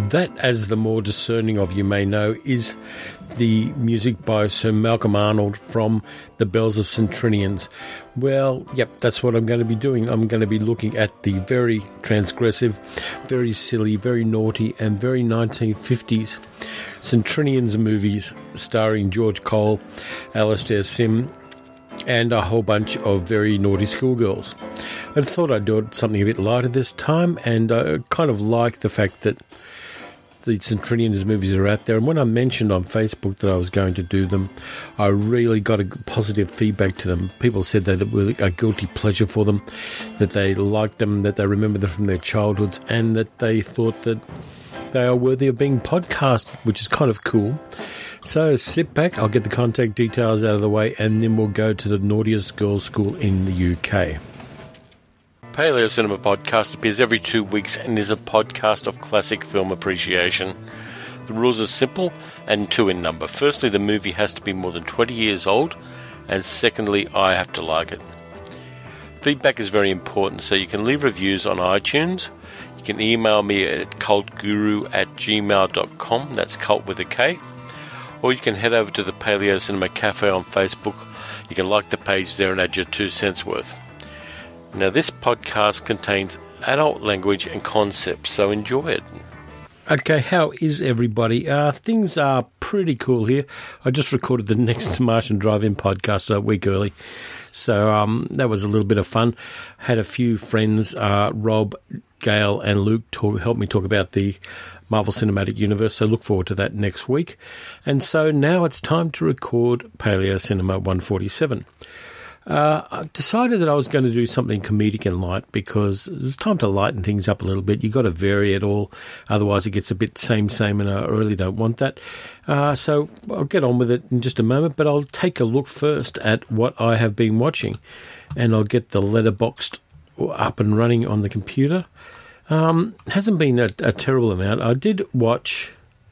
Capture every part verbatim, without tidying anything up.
That, as the more discerning of you may know, is the music by Sir Malcolm Arnold from The Bells of Saint Trinians. Well, yep, that's what I'm going to be doing. I'm going to be looking at the very transgressive, very silly, very naughty, and very nineteen fifties Saint Trinians movies starring George Cole, Alastair Sim, and a whole bunch of very naughty schoolgirls. I thought I'd do something a bit lighter this time, and I kind of like the fact that the Saint Trinians movies are out there. And when I mentioned on Facebook that I was going to do them, I really got a positive feedback to them. People said that it was a guilty pleasure for them, that they liked them, that they remember them from their childhoods, and that they thought that they are worthy of being podcast, which is kind of cool. So sit back, I'll get the contact details out of the way, and then we'll go to the naughtiest girls' school in the U K. Paleo Cinema Podcast appears every two weeks and is a podcast of classic film appreciation. The rules are simple and two in number. Firstly, the movie has to be more than twenty years old, and secondly, I have to like it. Feedback is very important, so you can leave reviews on iTunes. You can email me at cultguru at gmail dot com, that's cult with a K, or you can head over to the Paleo Cinema Cafe on Facebook. You can like the page there and add your two cents worth. Now, this podcast contains adult language and concepts, so enjoy it. Okay, how is everybody? Uh, things are pretty cool here. I just recorded the next Martian Drive-In podcast a week early, so um, that was a little bit of fun. Had a few friends, uh, Rob, Gail and Luke, talk, help me talk about the Marvel Cinematic Universe, so look forward to that next week. And so now it's time to record Paleo Cinema one forty-seven. Uh, I decided that I was going to do something comedic and light because it's time to lighten things up a little bit. You've got to vary it all, otherwise it gets a bit same, same, and I really don't want that. Uh, so I'll get on with it in just a moment, but I'll take a look first at what I have been watching, and I'll get the Letterboxd up and running on the computer. Um, hasn't been a, a terrible amount. I did watch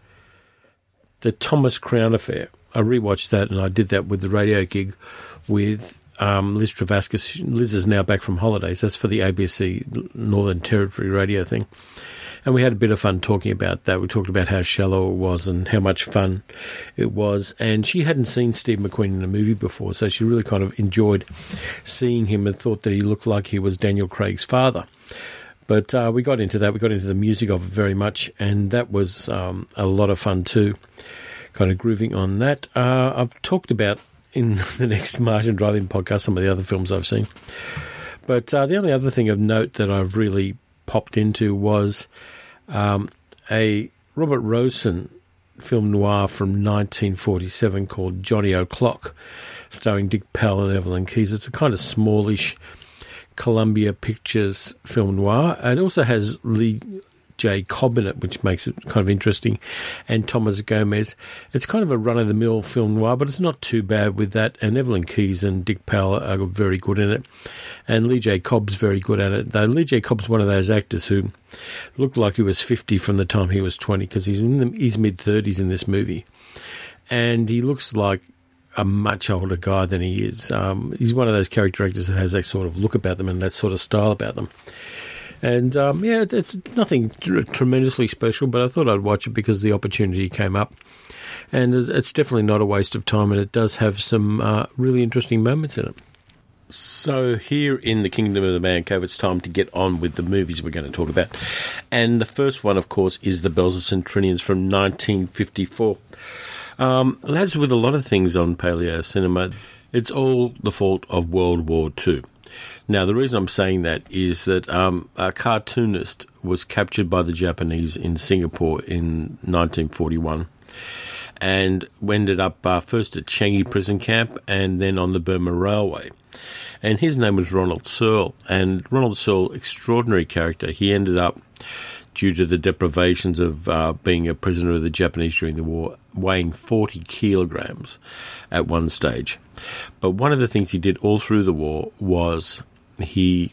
the Thomas Crown Affair. I rewatched that, and I did that with the radio gig with Um, Liz Travascus. Liz is now back from holidays. That's for the A B C Northern Territory radio thing. And we had a bit of fun talking about that. We talked about how shallow it was and how much fun it was. And she hadn't seen Steve McQueen in a movie before, so she really kind of enjoyed seeing him and thought that he looked like he was Daniel Craig's father. But uh, we got into that. We got into the music of it very much, and that was um, a lot of fun too, kind of grooving on that. Uh, I've talked about in the next Martian Drive-In podcast some of the other films I've seen. But uh, the only other thing of note that I've really popped into was um, a Robert Rosen film noir from nineteen forty-seven called Johnny O'Clock, starring Dick Powell and Evelyn Keyes. It's a kind of smallish Columbia Pictures film noir. It also has Lee J. Cobb in it, which makes it kind of interesting, and Thomas Gomez. It's kind of a run-of-the-mill film noir, but it's not too bad with that, and Evelyn Keyes and Dick Powell are very good in it, and Lee J. Cobb's very good at it, though Lee J. Cobb's one of those actors who looked like he was fifty from the time he was twenty, because he's in the, his mid-thirties in this movie, and he looks like a much older guy than he is. Um, he's one of those character actors that has that sort of look about them and that sort of style about them. And, um, yeah, it's, it's nothing tr- tremendously special, but I thought I'd watch it because the opportunity came up. And it's definitely not a waste of time, and it does have some uh, really interesting moments in it. So here in the Kingdom of the Man Cave, it's time to get on with the movies we're going to talk about. And the first one, of course, is The Bells of Saint Trinians from nineteen fifty-four. Um, as with a lot of things on Paleo Cinema, it's all the fault of World War Two. Now, the reason I'm saying that is that um, a cartoonist was captured by the Japanese in Singapore in nineteen forty-one and ended up uh, first at Changi prison camp and then on the Burma Railway. And his name was Ronald Searle. And Ronald Searle, extraordinary character. He ended up, due to the deprivations of uh, being a prisoner of the Japanese during the war, weighing forty kilograms at one stage. But one of the things he did all through the war was he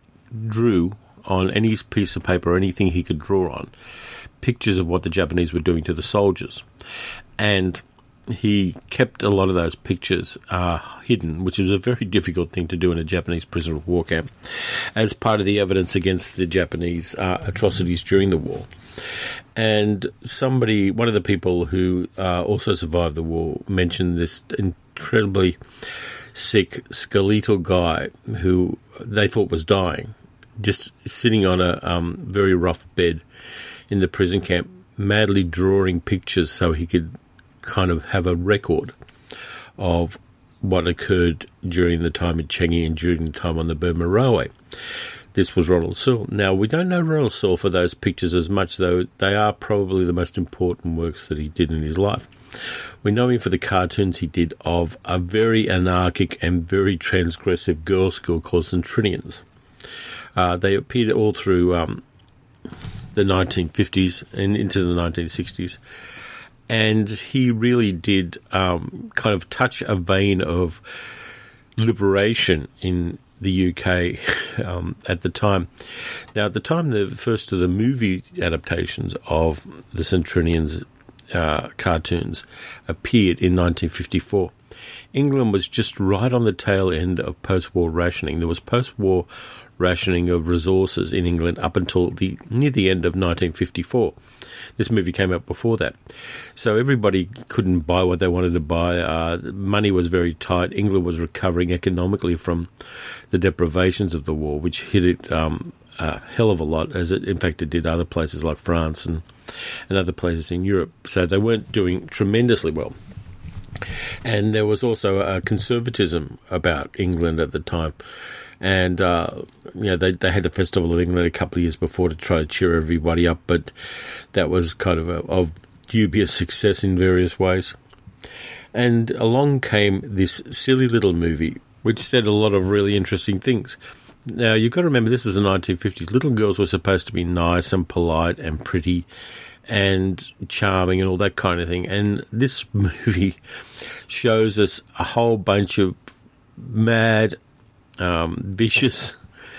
drew on any piece of paper, anything he could draw on, pictures of what the Japanese were doing to the soldiers. And he kept a lot of those pictures uh, hidden, which is a very difficult thing to do in a Japanese prisoner of war camp, as part of the evidence against the Japanese uh, atrocities during the war. And somebody, one of the people who uh, also survived the war, mentioned this incredibly sick skeletal guy who they thought was dying, just sitting on a um, very rough bed in the prison camp, madly drawing pictures so he could kind of have a record of what occurred during the time in Changi and during the time on the Burma Railway. This was Ronald Searle. Now, we don't know Ronald Searle for those pictures as much, though they are probably the most important works that he did in his life. We know him for the cartoons he did of a very anarchic and very transgressive girls' school called Centrinians. Uh, they appeared all through um, the nineteen fifties and into the nineteen sixties. And he really did um, kind of touch a vein of liberation in the U K um, at the time. Now, at the time, the first of the movie adaptations of the Centrinians uh, cartoons appeared in nineteen fifty-four. England was just right on the tail end of post-war rationing. There was post-war rationing of resources in England up until the near the end of nineteen fifty-four. This movie came out before that. So everybody couldn't buy what they wanted to buy. Uh, money was very tight. England was recovering economically from the deprivations of the war, which hit it um, a hell of a lot, as it, in fact, it did other places like France and, and other places in Europe. So they weren't doing tremendously well. And there was also a conservatism about England at the time. And, uh, you know, they, they had the Festival of England a couple of years before to try to cheer everybody up, but that was kind of a, of dubious success in various ways. And along came this silly little movie, which said a lot of really interesting things. Now, you've got to remember, this is the nineteen fifties. Little girls were supposed to be nice and polite and pretty and charming and all that kind of thing. And this movie shows us a whole bunch of mad, Um, vicious,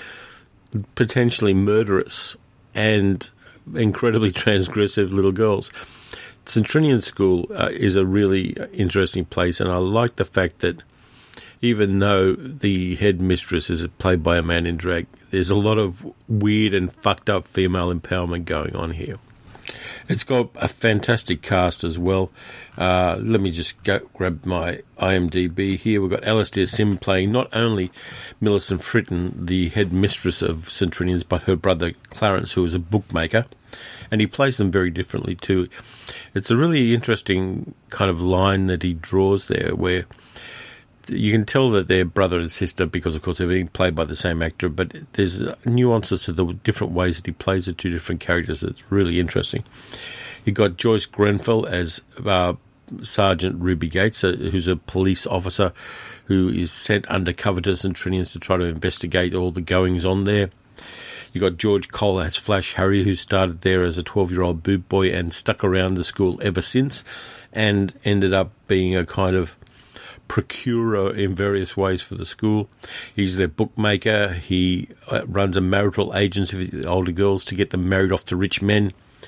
potentially murderous, and incredibly transgressive little girls. Centrinian School uh, is a really interesting place, and I like the fact that even though the headmistress is played by a man in drag, there's a lot of weird and fucked up female empowerment going on here. It's got a fantastic cast as well. Uh, let me just go grab my I M D B here. We've got Alastair Sim playing not only Millicent Fritton, the headmistress of Centrinians, but her brother Clarence, who is a bookmaker. And he plays them very differently too. It's a really interesting kind of line that he draws there, where you can tell that they're brother and sister because, of course, they're being played by the same actor, but there's nuances to the different ways that he plays the two different characters that's really interesting. You've got Joyce Grenfell as uh, Sergeant Ruby Gates, uh, who's a police officer who is sent undercover to Centrinians to try to investigate all the goings-on there. You've got George Cole as Flash Harry, who started there as a twelve-year-old boot boy and stuck around the school ever since and ended up being a kind of procurer in various ways for the school. He's their bookmaker. He uh, runs a marital agency for older girls to get them married off to rich men.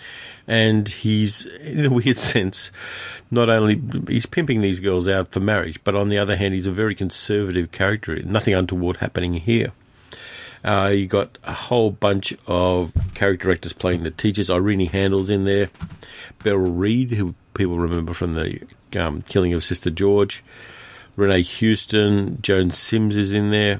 And he's, in a weird sense, not only he's pimping these girls out for marriage, but on the other hand, he's a very conservative character. Nothing untoward happening here. Uh, you got a whole bunch of character actors playing the teachers. Irene Handel's in there. Beryl Reid, who people remember from the um, Killing of Sister George. Renee Houston, Joan Sims is in there.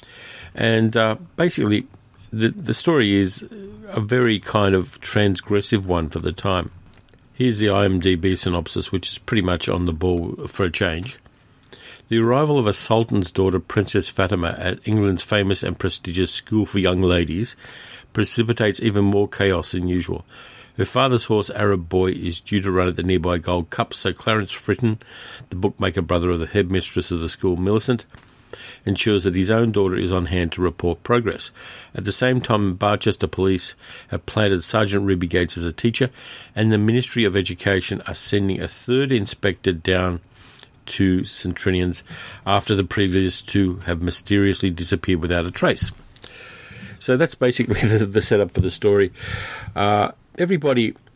And uh, basically, the, the story is a very kind of transgressive one for the time. Here's the I M D B synopsis, which is pretty much on the ball for a change. The arrival of a sultan's daughter, Princess Fatima, at England's famous and prestigious School for Young Ladies precipitates even more chaos than usual. Her father's horse, Arab Boy, is due to run at the nearby Gold Cup, so Clarence Fritton, the bookmaker brother of the headmistress of the school, Millicent, ensures that his own daughter is on hand to report progress. At the same time, Barchester Police have planted Sergeant Ruby Gates as a teacher, and the Ministry of Education are sending a third inspector down to Centrinians after the previous two have mysteriously disappeared without a trace. So that's basically the, the setup for the story. Uh, everybody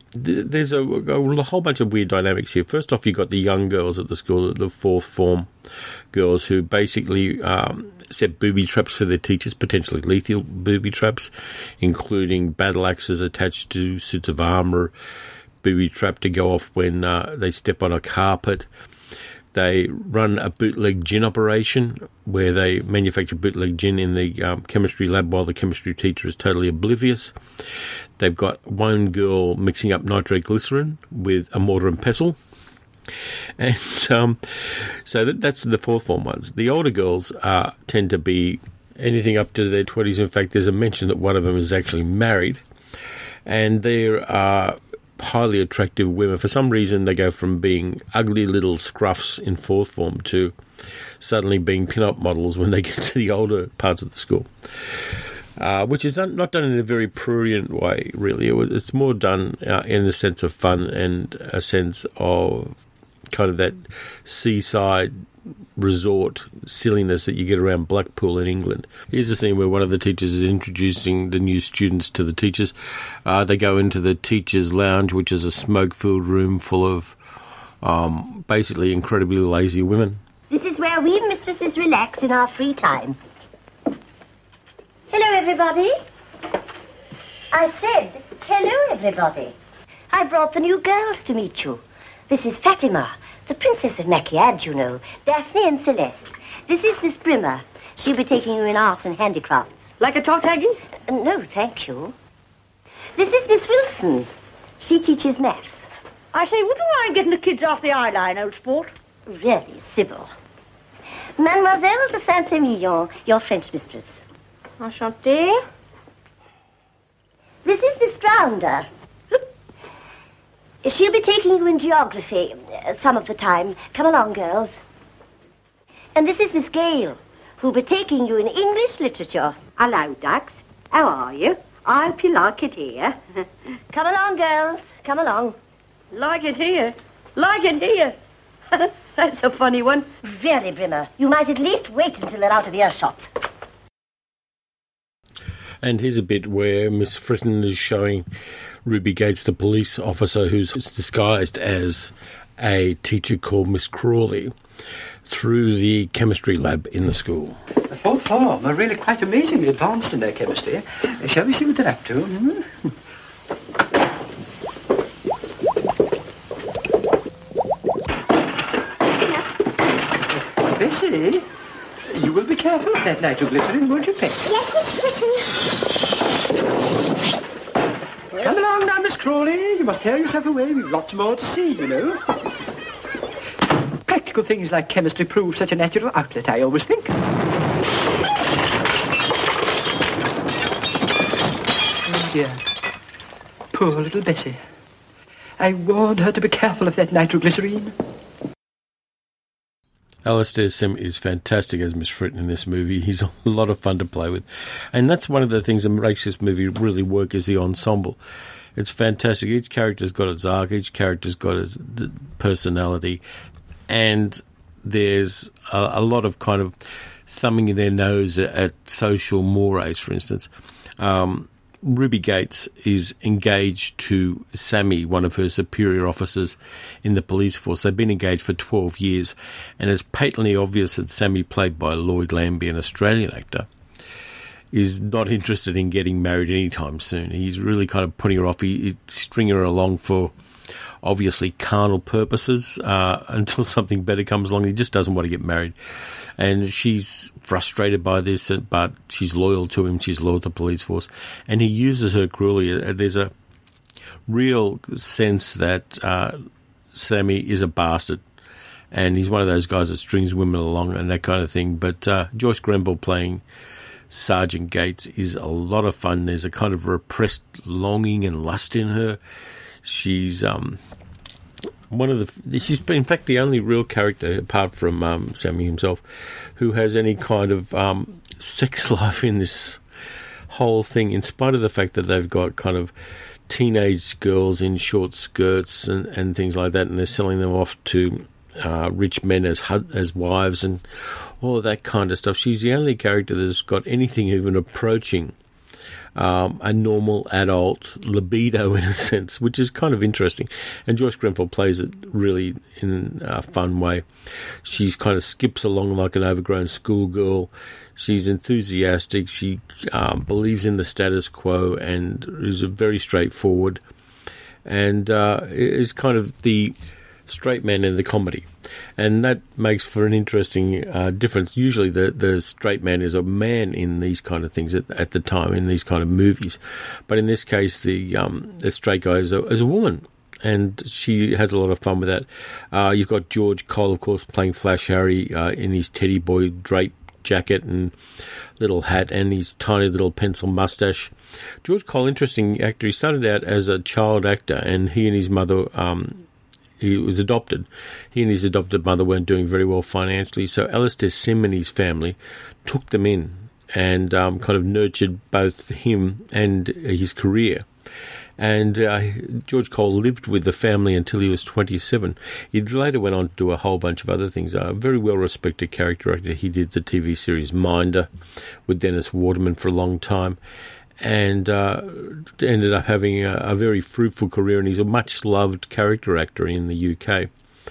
there's a, a whole bunch of weird dynamics here. First off, you've got the young girls at the school, the fourth form girls, who basically um, set booby traps for their teachers, potentially lethal booby traps, including battle axes attached to suits of armour, booby trap to go off when uh, they step on a carpet. They run a bootleg gin operation where they manufacture bootleg gin in the um, chemistry lab while the chemistry teacher is totally oblivious. They've got one girl mixing up nitroglycerin with a mortar and pestle. And um, so that, that's the fourth form ones. The older girls uh, tend to be anything up to their twenties. In fact, there's a mention that one of them is actually married. And they're uh, highly attractive women. For some reason, they go from being ugly little scruffs in fourth form to suddenly being pin-up models when they get to the older parts of the school. Uh, which is not, not done in a very prurient way, really. It was, it's more done uh, in the sense of fun and a sense of kind of that seaside resort silliness that you get around Blackpool in England. Here's a scene where one of the teachers is introducing the new students to the teachers. Uh, they go into the teachers' lounge, which is a smoke-filled room full of um, basically incredibly lazy women. This is where we mistresses relax in our free time. Hello, everybody. I said, hello, everybody. I brought the new girls to meet you. This is Fatima, the Princess of Maquillage, you know, Daphne and Celeste. This is Miss Brimmer. She'll be taking you in art and handicrafts. Like a tot Aggie? Uh, no, thank you. This is Miss Wilson. She teaches maths. I say, wouldn't you mind getting the kids off the eye line, old sport? Really, Sybil. Mademoiselle de Saint-Emilion, your French mistress. Enchantée. This is Miss Drounder. She'll be taking you in geography uh, some of the time. Come along, girls. And this is Miss Gale, who'll be taking you in English literature. Hello, ducks. How are you? I hope you like it here. Come along, girls. Come along. Like it here? Like it here? That's a funny one. Really, Brimmer, you might at least wait until they're out of earshot. And here's a bit where Miss Fritton is showing Ruby Gates, the police officer who's disguised as a teacher called Miss Crawley, through the chemistry lab in the school. The fourth form are really quite amazingly advanced in their chemistry. Shall we see what they're up to? Hmm? Bessie, you will be careful with that nitroglycerin, won't you, Pet? Yes, Miss Fritton. Come along now, Miss Crawley. You must tear yourself away. We've lots more to see, you know. Practical things like chemistry prove such a natural outlet, I always think. Oh, dear. Poor little Bessie. I warned her to be careful of that nitroglycerine. Alastair Sim is fantastic as Miss Fritton in this movie. He's a lot of fun to play with. And that's one of the things that makes this movie really work is the ensemble. It's fantastic. Each character's got its arc. Each character's got its personality. And there's a, a lot of kind of thumbing in their nose at, at social mores, for instance. Um, Ruby Gates is engaged to Sammy, one of her superior officers in the police force. They've been engaged for twelve years, and it's patently obvious that Sammy, played by Lloyd Lambie, an Australian actor, is not interested in getting married anytime soon. He's really kind of putting her off. He, he's stringing her along for obviously carnal purposes uh, until something better comes along. He just doesn't want to get married. And she's frustrated by this, but she's loyal to him. She's loyal to the police force. And he uses her cruelly. There's a real sense that uh, Sammy is a bastard. And he's one of those guys that strings women along and that kind of thing. But uh, Joyce Grenville playing Sergeant Gates is a lot of fun. There's a kind of repressed longing and lust in her. She's um, one of the. She's in fact the only real character, apart from um, Sammy himself, who has any kind of um, sex life in this whole thing. In spite of the fact that they've got kind of teenage girls in short skirts and, and things like that, and they're selling them off to uh, rich men as as wives and all of that kind of stuff. She's the only character that's got anything even approaching um, a normal adult libido in a sense, which is kind of interesting. And Joyce Grenfell plays it really in a fun way. She's kind of skips along like an overgrown schoolgirl. She's enthusiastic. She um, believes in the status quo and is very straightforward. And uh, is kind of the straight man in the comedy. And that makes for an interesting uh, difference. Usually the, the straight man is a man in these kind of things at, at the time, in these kind of movies. But in this case, the um, the straight guy is a, is a woman. And she has a lot of fun with that. Uh, you've got George Cole, of course, playing Flash Harry uh, in his teddy boy drape jacket and little hat and his tiny little pencil mustache. George Cole, interesting actor. He started out as a child actor, and he and his mother... Um, He was adopted. He and his adopted mother weren't doing very well financially, so Alastair Sim and his family took them in and um, kind of nurtured both him and his career. And uh, George Cole lived with the family until he was twenty-seven. He later went on to do a whole bunch of other things. A very well-respected character actor. He did the T V series Minder with Dennis Waterman for a long time, and uh, ended up having a, a very fruitful career, and he's a much-loved character actor in the U K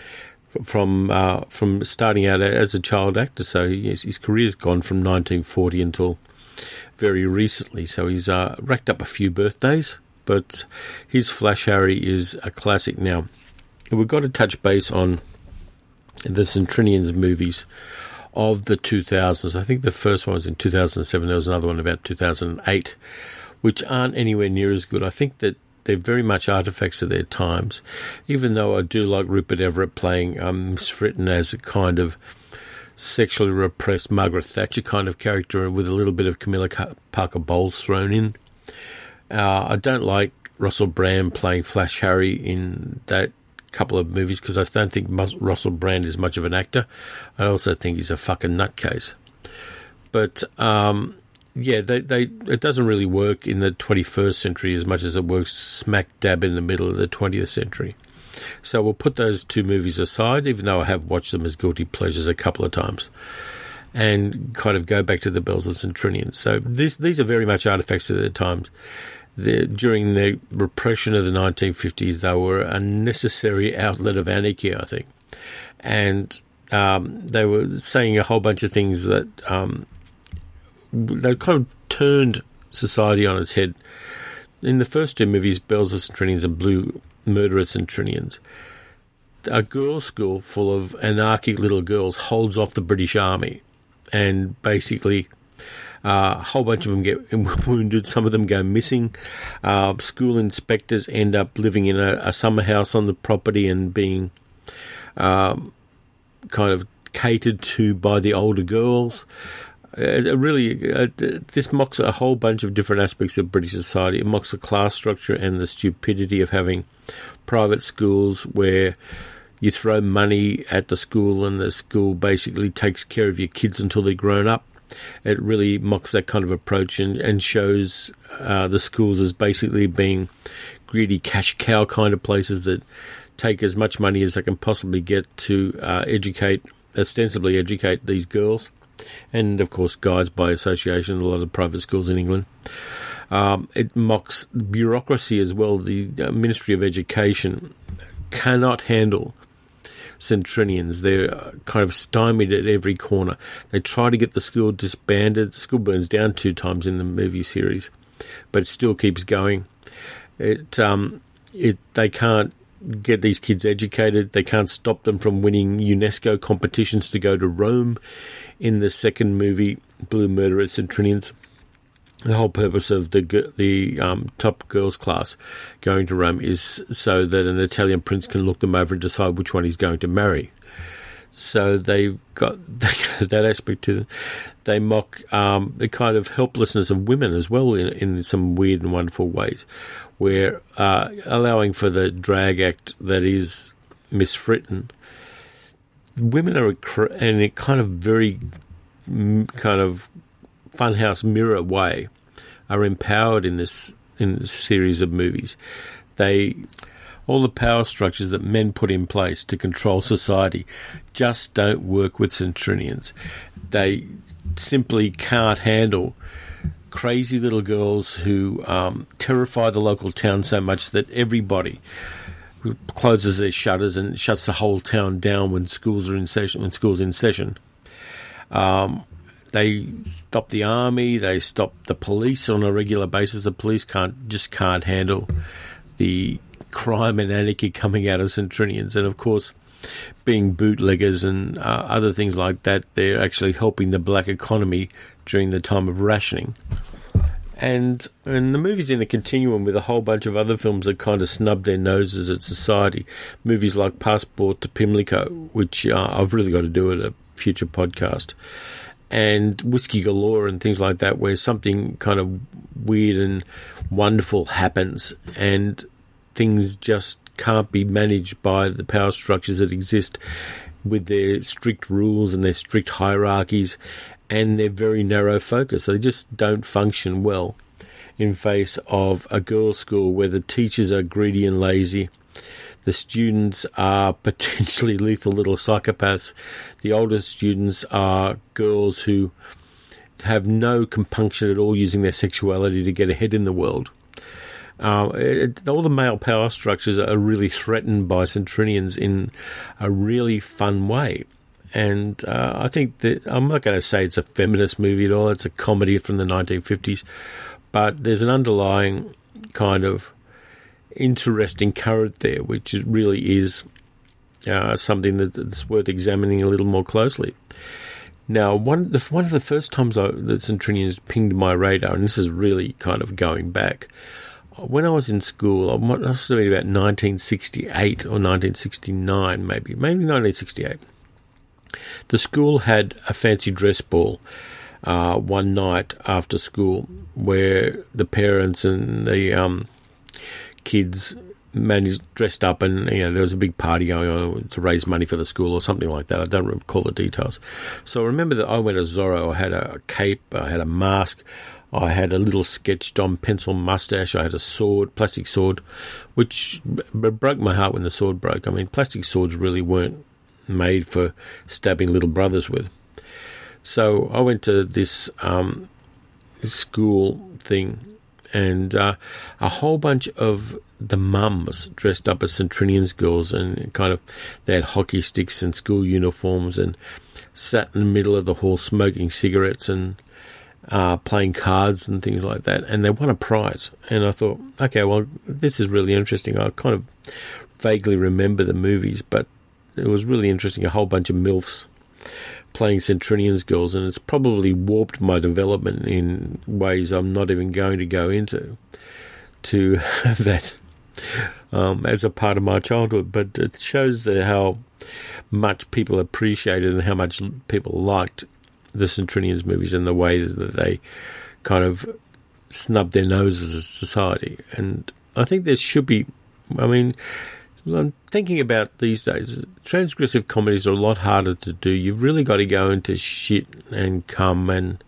from uh, from starting out as a child actor. So he, his career's gone from nineteen forty until very recently. So he's uh, racked up a few birthdays, but his Flash Harry is a classic now. And we've got to touch base on the Centrinians movies of the two thousands. I think the first one was in two thousand seven. There was another one about two thousand eight, which aren't anywhere near as good. I think that they're very much artifacts of their times, even though I do like Rupert Everett playing um, Miss Fritten as a kind of sexually repressed Margaret Thatcher kind of character with a little bit of Camilla Parker Bowles thrown in. Uh, I don't like Russell Brand playing Flash Harry in that couple of movies because I don't think Russell Brand is much of an actor. I also think he's a fucking nutcase. But um, yeah, they, they it doesn't really work in the twenty-first century as much as it works smack dab in the middle of the twentieth century. So we'll put those two movies aside, even though I have watched them as guilty pleasures a couple of times, and kind of go back to the Bells of Centrinians. So this, these are very much artifacts of their times. The, during the repression of the nineteen fifties, they were a necessary outlet of anarchy, I think. And um, they were saying a whole bunch of things that um, they kind of turned society on its head. In the first two movies, Bells of Centrinians and Blue Murder at Centrinians, a girls' school full of anarchic little girls holds off the British Army, and basically... Uh, a whole bunch of them get wounded. Some of them go missing. Uh, school inspectors end up living in a, a summer house on the property and being um, kind of catered to by the older girls. Uh, really, uh, this mocks a whole bunch of different aspects of British society. It mocks the class structure and the stupidity of having private schools where you throw money at the school and the school basically takes care of your kids until they're grown up. It really mocks that kind of approach and, and shows uh, the schools as basically being greedy cash cow kind of places that take as much money as they can possibly get to uh, educate, ostensibly educate these girls. And, of course, guys by association, a lot of private schools in England. Um, it mocks bureaucracy as well. The uh, Ministry of Education cannot handle Centrinians. They're kind of stymied at every corner. They try to get the school disbanded. The school burns down two times in the movie series, but it still keeps going. It, um, it, they can't get these kids educated. They can't stop them from winning UNESCO competitions to go to Rome. In the second movie, Blue Murder at Centrinians, the whole purpose of the the um, top girls class going to Rome is so that an Italian prince can look them over and decide which one he's going to marry. So they've got that aspect to them. They mock um, the kind of helplessness of women as well in, in some weird and wonderful ways, where uh, allowing for the drag act that is Miss Fritten, women are in a kind of very kind of funhouse mirror way are empowered in this in this series of movies. They all the power structures that men put in place to control society just don't work with Centrinians. They simply can't handle crazy little girls who um, terrify the local town so much that everybody closes their shutters and shuts the whole town down when schools are in session. When schools in session, um, they stop the army, they stop the police on a regular basis. The police can't just can't handle the crime and anarchy coming out of Saint Trinians, and of course, being bootleggers and uh, other things like that, they're actually helping the black economy during the time of rationing. And and the movie's in a continuum with a whole bunch of other films that kind of snub their noses at society. Movies like Passport to Pimlico, which uh, I've really got to do at a future podcast, and Whiskey Galore and things like that, where something kind of weird and wonderful happens and things just can't be managed by the power structures that exist with their strict rules and their strict hierarchies and their very narrow focus. They just don't function well in face of a girls' school where the teachers are greedy and lazy, the students are potentially lethal little psychopaths, the older students are girls who have no compunction at all using their sexuality to get ahead in the world. Uh, it, all the male power structures are really threatened by Saint Trinians in a really fun way. And uh, I think that, I'm not going to say it's a feminist movie at all, it's a comedy from the nineteen fifties, but there's an underlying kind of interesting current there, which is, really is uh, something that, that's worth examining a little more closely. Now, one, the, one of the first times I, that Saint Trinians pinged my radar, and this is really kind of going back, when I was in school, I must have been about nineteen sixty-eight or nineteen sixty-nine, maybe, maybe nineteen sixty-eight. The school had a fancy dress ball uh, one night after school where the parents and the um, kids managed dressed up, and you know there was a big party going on to raise money for the school or something like that. I don't recall the details. So I remember that I went to Zorro. I had a cape, I had a mask, I had a little sketched on pencil mustache, I had a sword, plastic sword, which b- broke my heart when the sword broke. I mean, plastic swords really weren't made for stabbing little brothers with. So I went to this um, school thing, and uh, a whole bunch of the mums dressed up as Saint Trinians girls, and kind of they had hockey sticks and school uniforms, and sat in the middle of the hall smoking cigarettes and uh, playing cards and things like that, and they won a prize. And I thought, okay, well, this is really interesting. I kind of vaguely remember the movies, but it was really interesting, a whole bunch of MILFs playing Saint Trinians girls, and it's probably warped my development in ways I'm not even going to go into, to have that um, as a part of my childhood. But it shows that how much people appreciated and how much people liked the Saint Trinians movies and the way that they kind of snubbed their noses as a society. And I think there should be, I mean, I'm thinking about these days, transgressive comedies are a lot harder to do. You've really got to go into shit and cum and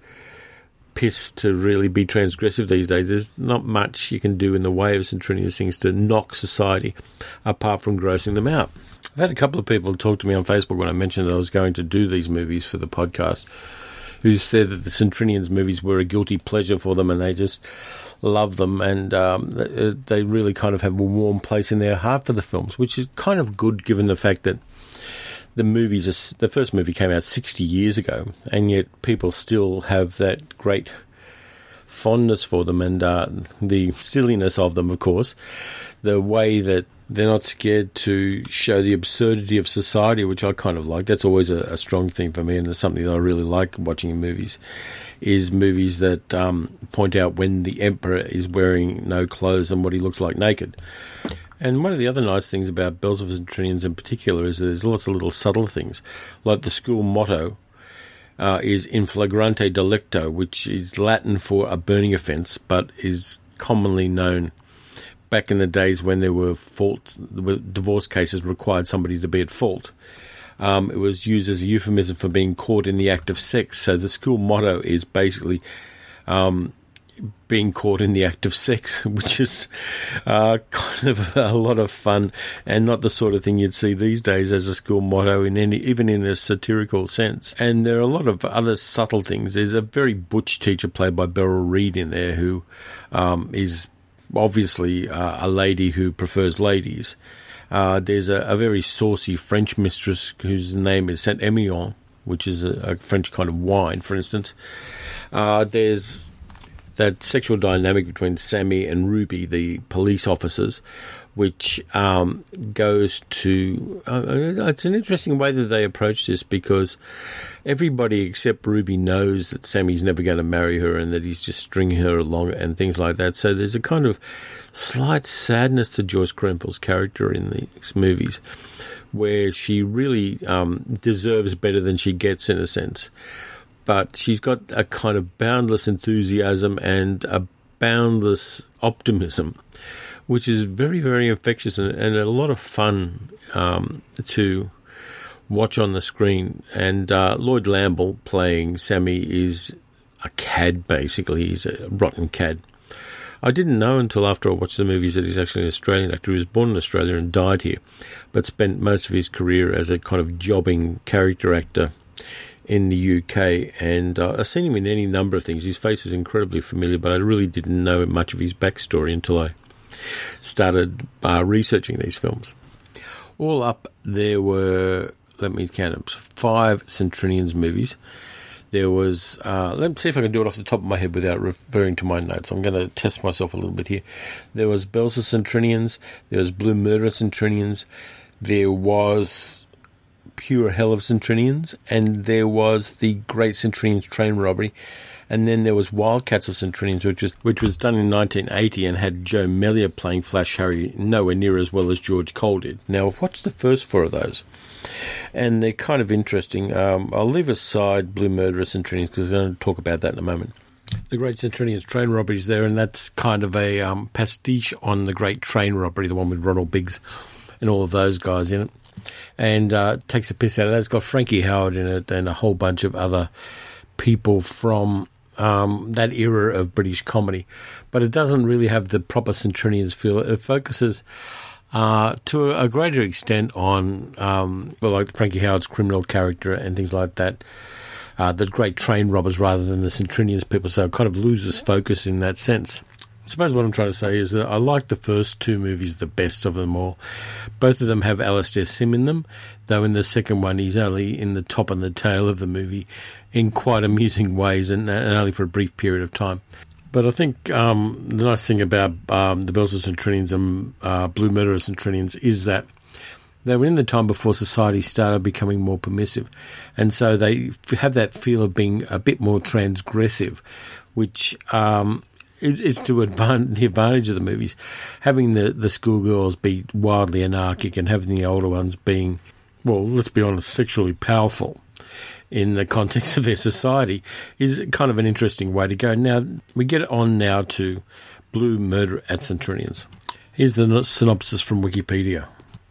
piss to really be transgressive these days. There's not much you can do in the way of Saint Trinians things to knock society apart from grossing them out. I've had a couple of people talk to me on Facebook when I mentioned that I was going to do these movies for the podcast, who said that the Saint Trinians movies were a guilty pleasure for them and they just love them, and um, they really kind of have a warm place in their heart for the films, which is kind of good given the fact that the movies, are, the first movie came out sixty years ago, and yet people still have that great fondness for them, and uh, the silliness of them, of course, the way that they're not scared to show the absurdity of society, which I kind of like. That's always a, a strong thing for me, and it's something that I really like watching in movies, is movies that um, point out when the emperor is wearing no clothes and what he looks like naked. And one of the other nice things about Bells of Saint Trinians in particular is that there's lots of little subtle things, like the school motto uh, is in flagrante delicto, which is Latin for a burning offence, but is commonly known back in the days when there were fault, divorce cases required somebody to be at fault. Um, it was used as a euphemism for being caught in the act of sex. So the school motto is basically um, being caught in the act of sex, which is uh, kind of a lot of fun and not the sort of thing you'd see these days as a school motto, in any, even in a satirical sense. And there are a lot of other subtle things. There's a very butch teacher played by Beryl Reid in there who um, is obviously uh, a lady who prefers ladies. Uh, there's a, a very saucy French mistress whose name is Saint-Emilion, which is a, a French kind of wine, for instance. Uh, there's that sexual dynamic between Sammy and Ruby, the police officers, which um, goes to... Uh, it's an interesting way that they approach this, because everybody except Ruby knows that Sammy's never going to marry her and that he's just stringing her along and things like that. So there's a kind of slight sadness to Joyce Grenfell's character in these movies, where she really um, deserves better than she gets, in a sense. But she's got a kind of boundless enthusiasm and a boundless optimism, which is very, very infectious and, and a lot of fun um, to watch on the screen. And uh, Lloyd Lamble playing Sammy is a cad, basically. He's a rotten cad. I didn't know until after I watched the movies that he's actually an Australian actor. He was born in Australia and died here, but spent most of his career as a kind of jobbing character actor in the U K, and uh, I've seen him in any number of things. His face is incredibly familiar, but I really didn't know much of his backstory until I started uh, researching these films. All up, there were, let me count them, five Centrinians movies. There was, uh, let me see if I can do it off the top of my head without referring to my notes. I'm going to test myself a little bit here. There was Bells of Centrinians, there was Blue Murder of Centrinians, there was Pure Hell of Centrinians, and there was the Great Centrinians Train Robbery, and then there was Wildcats of Centrinians, which was which was done in nineteen eighty and had Joe Mellier playing Flash Harry, nowhere near as well as George Cole did. Now, I've watched the first four of those, and they're kind of interesting. Um, I'll leave aside Blue Murder of Centrinians because I'm going to talk about that in a moment. The Great Centrinians Train Robbery is there, and that's kind of a um, pastiche on the Great Train Robbery, the one with Ronald Biggs and all of those guys in it. And uh, takes a piss out of that. It's got Frankie Howard in it and a whole bunch of other people from um, that era of British comedy. But it doesn't really have the proper Centrinians feel. It focuses uh, to a greater extent on, um, well, like Frankie Howard's criminal character and things like that. Uh, the great train robbers rather than the Centrinians people. So it kind of loses focus in that sense. I suppose what I'm trying to say is that I like the first two movies the best of them all. Both of them have Alastair Sim in them, though in the second one he's only in the top and the tail of the movie in quite amusing ways, and, and only for a brief period of time. But I think um, the nice thing about um, the Bells of Centrinians and uh, Blue Murder of Centrinians is that they were in the time before society started becoming more permissive, and so they have that feel of being a bit more transgressive, which... Um, It's to advan- the advantage of the movies, having the, the schoolgirls be wildly anarchic and having the older ones being, well, let's be honest, sexually powerful in the context of their society is kind of an interesting way to go. Now, we get on now to Blue Murder at Centrinians. Here's the synopsis from Wikipedia.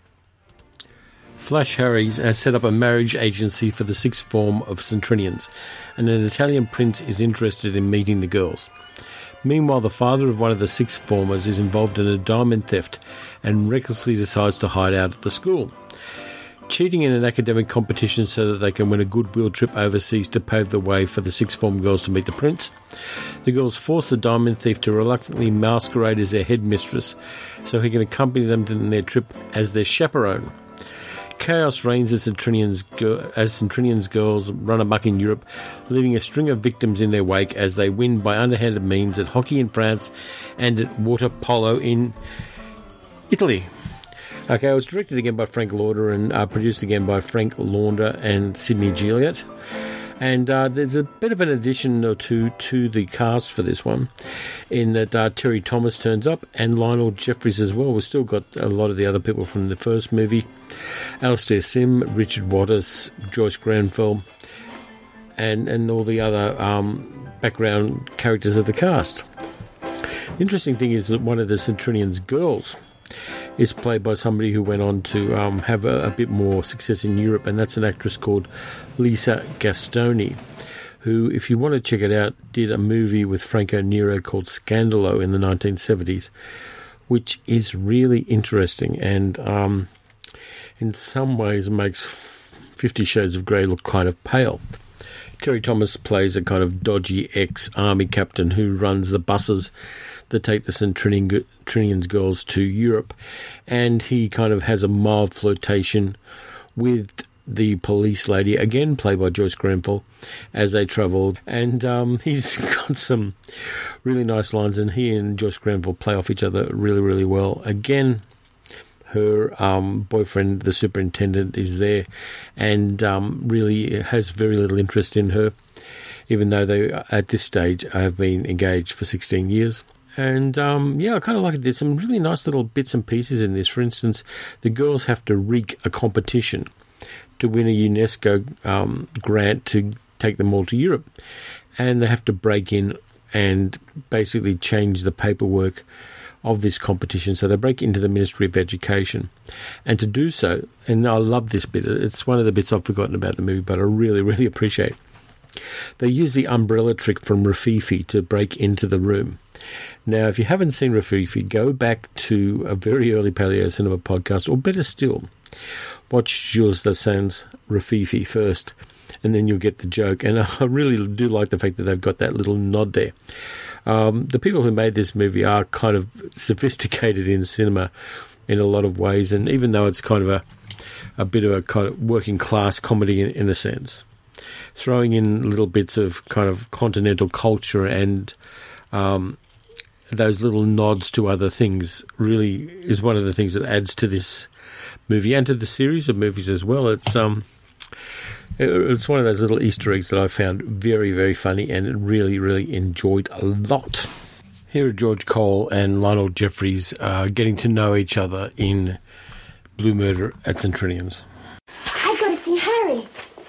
Flash Harry has set up a marriage agency for the sixth form of Centrinians, and an Italian prince is interested in meeting the girls. Meanwhile, the father of one of the sixth formers is involved in a diamond theft and recklessly decides to hide out at the school. Cheating in an academic competition so that they can win a goodwill trip overseas to pave the way for the sixth form girls to meet the prince, the girls force the diamond thief to reluctantly masquerade as their headmistress so he can accompany them on their trip as their chaperone. Chaos reigns as Centrinians, as Centrinians girls run amok in Europe, leaving a string of victims in their wake as they win by underhanded means at hockey in France and at water polo in Italy. Okay, it was directed again by Frank Lauder and uh, produced again by Frank Lauder and Sidney Gilliatt. And uh, there's a bit of an addition or two to the cast for this one, in that uh, Terry Thomas turns up and Lionel Jeffries as well. We've still got a lot of the other people from the first movie. Alastair Sim, Richard Waters, Joyce Grenfell, and, and all the other um, background characters of the cast. The interesting thing is that one of the Centrinians' girls is played by somebody who went on to um, have a, a bit more success in Europe, and that's an actress called Lisa Gastoni, who, if you want to check it out, did a movie with Franco Nero called Scandalo in the nineteen seventies, which is really interesting and um, in some ways makes Fifty Shades of Grey look kind of pale. Terry Thomas plays a kind of dodgy ex-army captain who runs the buses that take the Centrinians girls to Europe, and he kind of has a mild flirtation with the police lady, again played by Joyce Grenfell, as they travel, and um, he's got some really nice lines, and he and Joyce Grenfell play off each other really, really well. Again, her um, boyfriend, the superintendent, is there and um, really has very little interest in her, even though they, at this stage, have been engaged for sixteen years. And, um, yeah, I kind of like it. There's some really nice little bits and pieces in this. For instance, the girls have to rig a competition to win a UNESCO um, grant to take them all to Europe. And they have to break in and basically change the paperwork of this competition. So they break into the Ministry of Education. And to do so, and I love this bit, it's one of the bits I've forgotten about the movie, but I really, really appreciate. They use the umbrella trick from Rafifi to break into the room. Now, if you haven't seen Rafifi, go back to a very early Paleo Cinema podcast, or better still, watch Jules Dassin's Rafifi first, and then you'll get the joke. And I really do like the fact that they've got that little nod there. Um, the people who made this movie are kind of sophisticated in cinema in a lot of ways, and even though it's kind of a, a bit of a kind of working class comedy in, in a sense, throwing in little bits of kind of continental culture and um, those little nods to other things really is one of the things that adds to this movie and to the series of movies as well. It's um, it, it's one of those little Easter eggs that I found very, very funny and really, really enjoyed a lot. Here are George Cole and Lionel Jeffries uh, getting to know each other in Blue Murder at Centrinians. I've got to see Harry.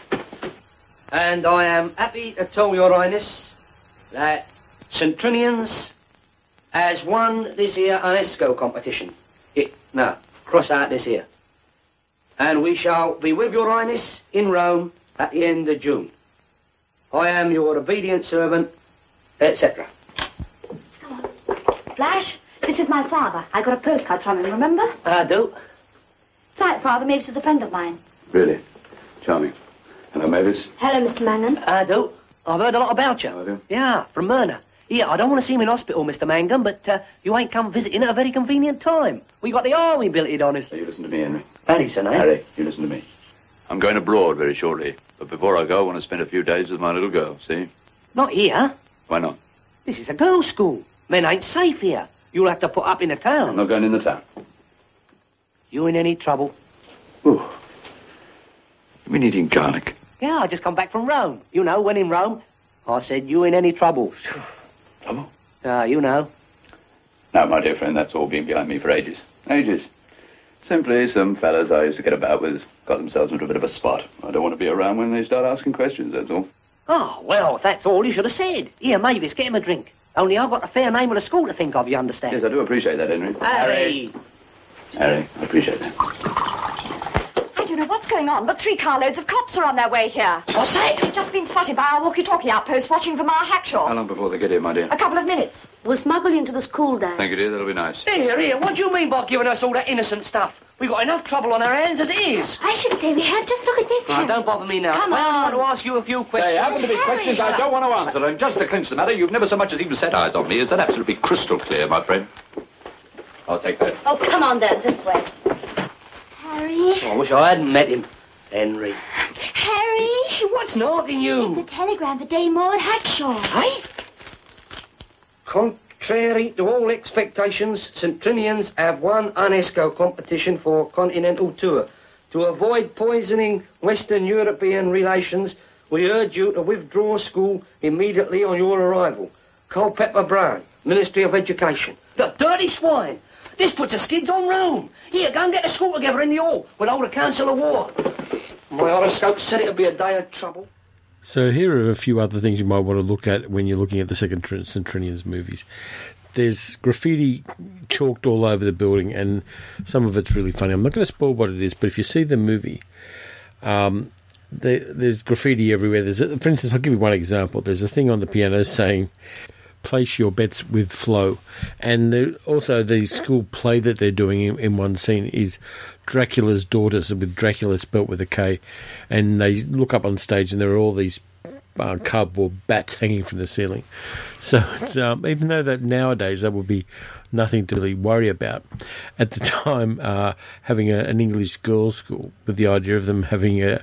And I am happy to tell your Highness that Centrinians has won this here UNESCO competition. It, no, cross out this here. And we shall be with your Highness in Rome at the end of June. I am your obedient servant, et cetera. Come on. Flash, this is my father. I got a postcard from him, remember? I do. It's right, Father. Mavis is a friend of mine. Really? Charming. Hello, Mavis. Hello, Mister Mangan. I do. I've heard a lot about you. Have you? Yeah, from Myrna. Yeah, I don't want to see him in hospital, Mister Mangum, but uh, you ain't come visiting at a very convenient time. We got the army billeted on us. Hey, you listen to me, Henry. Paddy's the name. Harry, you listen to me. I'm going abroad very shortly, but before I go, I want to spend a few days with my little girl, see? Not here. Why not? This is a girls' school. Men ain't safe here. You'll have to put up in the town. I'm not going in the town. You in any trouble? Ooh. You've been eating garlic. Yeah, I just come back from Rome. You know, when in Rome, I said, you in any trouble? Trouble? Ah, you know. No, my dear friend, that's all been behind me for ages. Ages. Simply, some fellas I used to get about with got themselves into a bit of a spot. I don't want to be around when they start asking questions, that's all. Oh, well, if that's all you should have said. Here, Mavis, get him a drink. Only I've got the fair name of the school to think of, you understand? Yes, I do appreciate that, Henry. Harry! Harry, I appreciate that. I don't know what's going on, but three carloads of cops are on their way here. What's that? We've just been spotted by our walkie-talkie outpost watching for Ma How Hackshaw. long before they get here, my dear? A couple of minutes. We'll smuggle you into the school, Dad. Thank you, dear. That'll be nice. Here, here, what do you mean by giving us all that innocent stuff? We got enough trouble on our hands as it is. I should say we have. Just look at this, Now, Harry. don't bother me now. Come I on. want to ask you a few questions. They happen to be questions I don't want to answer, and just to clinch the matter, you've never so much as even set eyes on me. Is that absolutely crystal clear, my friend? I'll take that. Oh, come on, Dad, this way. Harry. I wish I hadn't met him, Henry. Harry. What's knocking you? It's a telegram for Dame Maud Hackshaw. Hey? Contrary to all expectations, Centrinians have won UNESCO competition for continental tour. To avoid poisoning Western European relations, we urge you to withdraw school immediately on your arrival. Culpeper Brown, Ministry of Education. The dirty swine! This puts the skids on Rome. Here, go and get the school together in the hall. We'll hold a council of war. My horoscope said it'll be a day of trouble. So here are a few other things you might want to look at when you're looking at the second Centrinians movies. There's graffiti chalked all over the building, and some of it's really funny. I'm not going to spoil what it is, but if you see the movie, um, there, there's graffiti everywhere. There's, a, for instance, I'll give you one example. There's a thing on the piano saying, place your bets with flow. And there, also the school play that they're doing in, in one scene is Dracula's Daughters, with Dracula spelt with a K. And they look up on stage and there are all these uh, cardboard bats hanging from the ceiling. So it's, um, even though that nowadays that would be nothing to really worry about, at the time uh, having a, an English girls' school with the idea of them having a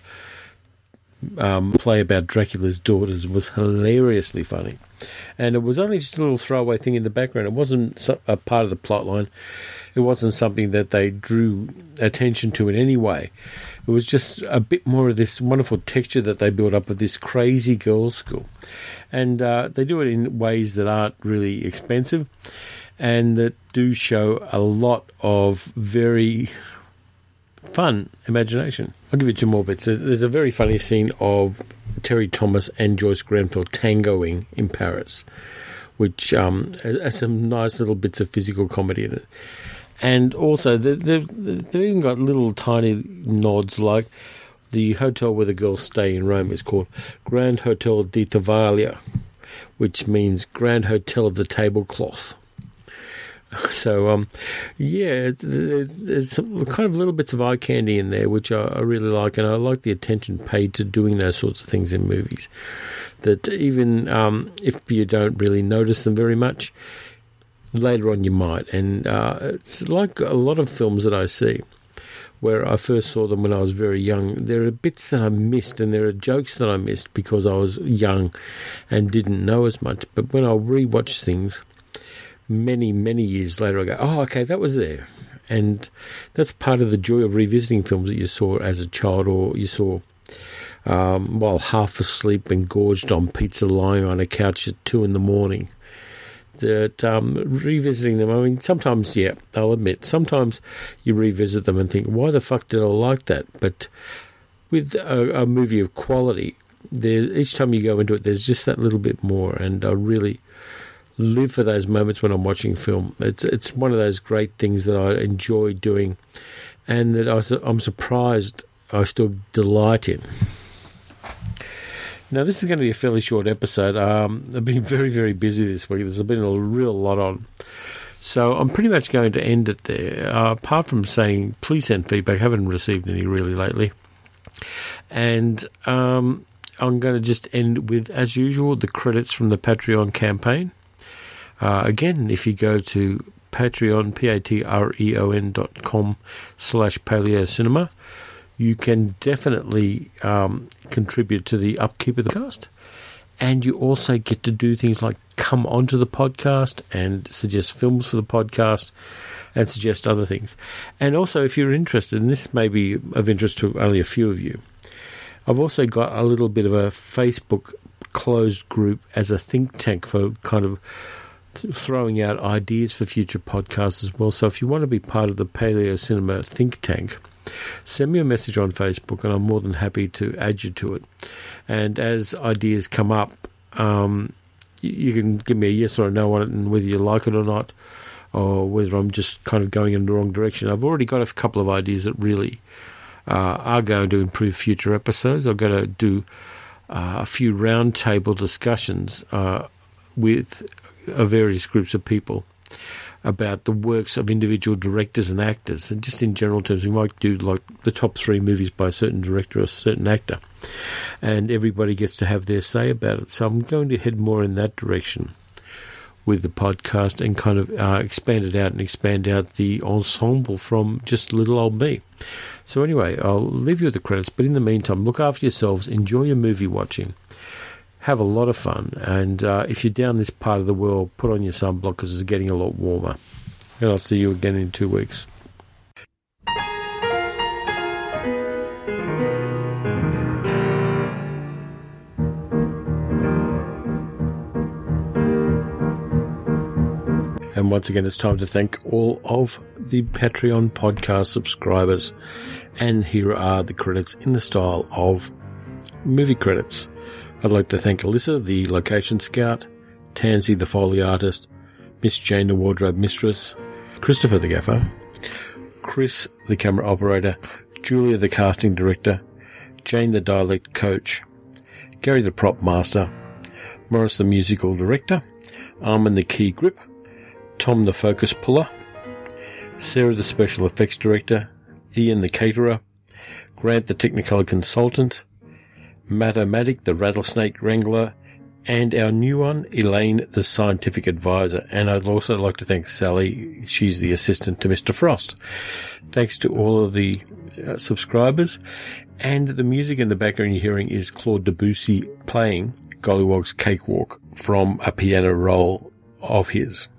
um, play about Dracula's daughters was hilariously funny. And it was only just a little throwaway thing in the background. It wasn't a part of the plot line. It wasn't something that they drew attention to in any way. It was just a bit more of this wonderful texture that they built up of this crazy girls' school. And uh, they do it in ways that aren't really expensive and that do show a lot of very fun imagination. I'll give you two more bits. There's a very funny scene of Terry Thomas and Joyce Grenfell tangoing in Paris, which um, has some nice little bits of physical comedy in it. And also, they've, they've even got little tiny nods, like the hotel where the girls stay in Rome is called Grand Hotel di Tavola, which means Grand Hotel of the Tablecloth. So, um, yeah, there's some kind of little bits of eye candy in there, which I, I really like, and I like the attention paid to doing those sorts of things in movies. That even um, if you don't really notice them very much, later on you might. And uh, it's like a lot of films that I see, where I first saw them when I was very young. There are bits that I missed, and there are jokes that I missed because I was young and didn't know as much. But when I rewatch things many, many years later, I go, oh, okay, that was there. And that's part of the joy of revisiting films that you saw as a child, or you saw um, while half asleep and gorged on pizza lying on a couch at two in the morning. That um, revisiting them, I mean, sometimes, yeah, I'll admit, sometimes you revisit them and think, why the fuck did I like that? But with a, a movie of quality, there's, each time you go into it, there's just that little bit more, and I really live for those moments when I'm watching film. It's it's one of those great things that I enjoy doing, and that I, I'm surprised I still delight in. Now, this is going to be a fairly short episode. Um, I've been very, very busy this week. There's been a real lot on. So I'm pretty much going to end it there. Uh, apart from saying, please send feedback. I haven't received any really lately. And um, I'm going to just end with, as usual, the credits from the Patreon campaign. Uh, again, if you go to Patreon, P-A-T-R-E-O-N dot com slash Paleo Cinema, you can definitely um, contribute to the upkeep of the podcast. And you also get to do things like come onto the podcast and suggest films for the podcast and suggest other things. And also, if you're interested, and this may be of interest to only a few of you, I've also got a little bit of a Facebook closed group as a think tank for kind of throwing out ideas for future podcasts as well. So if you want to be part of the Paleo Cinema think tank, send me a message on Facebook and I'm more than happy to add you to it. And as ideas come up, um, you can give me a yes or a no on it, and whether you like it or not, or whether I'm just kind of going in the wrong direction. I've already got a couple of ideas that really uh, are going to improve future episodes. I'm going to do uh, a few roundtable discussions uh, with uh, various groups of people about the works of individual directors and actors. And just in general terms, we might do like the top three movies by a certain director or a certain actor. And everybody gets to have their say about it. So I'm going to head more in that direction with the podcast and kind of uh, expand it out and expand out the ensemble from just little old me. So anyway, I'll leave you with the credits. But in the meantime, look after yourselves. Enjoy your movie watching. Have a lot of fun, and uh, if you're down this part of the world, put on your sunblock because it's getting a lot warmer. And I'll see you again in two weeks. And once again, it's time to thank all of the Patreon podcast subscribers. And here are the credits in the style of movie credits. I'd like to thank Alyssa, the location scout, Tansy, the Foley artist, Miss Jane, the wardrobe mistress, Christopher, the gaffer, Chris, the camera operator, Julia, the casting director, Jane the dialect coach, Gary the prop master, Morris the musical director, Armin the key grip, Tom the focus puller, Sarah the special effects director, Ian the caterer, Grant the Technicolor consultant, Matt O'Matic the rattlesnake wrangler, and our new one, Elaine the scientific advisor. And I'd also like to thank Sally. She's the assistant to Mister Frost. Thanks to all of the uh, subscribers. And the music in the background you're hearing is Claude Debussy playing Gollywog's Cakewalk from a piano roll of his.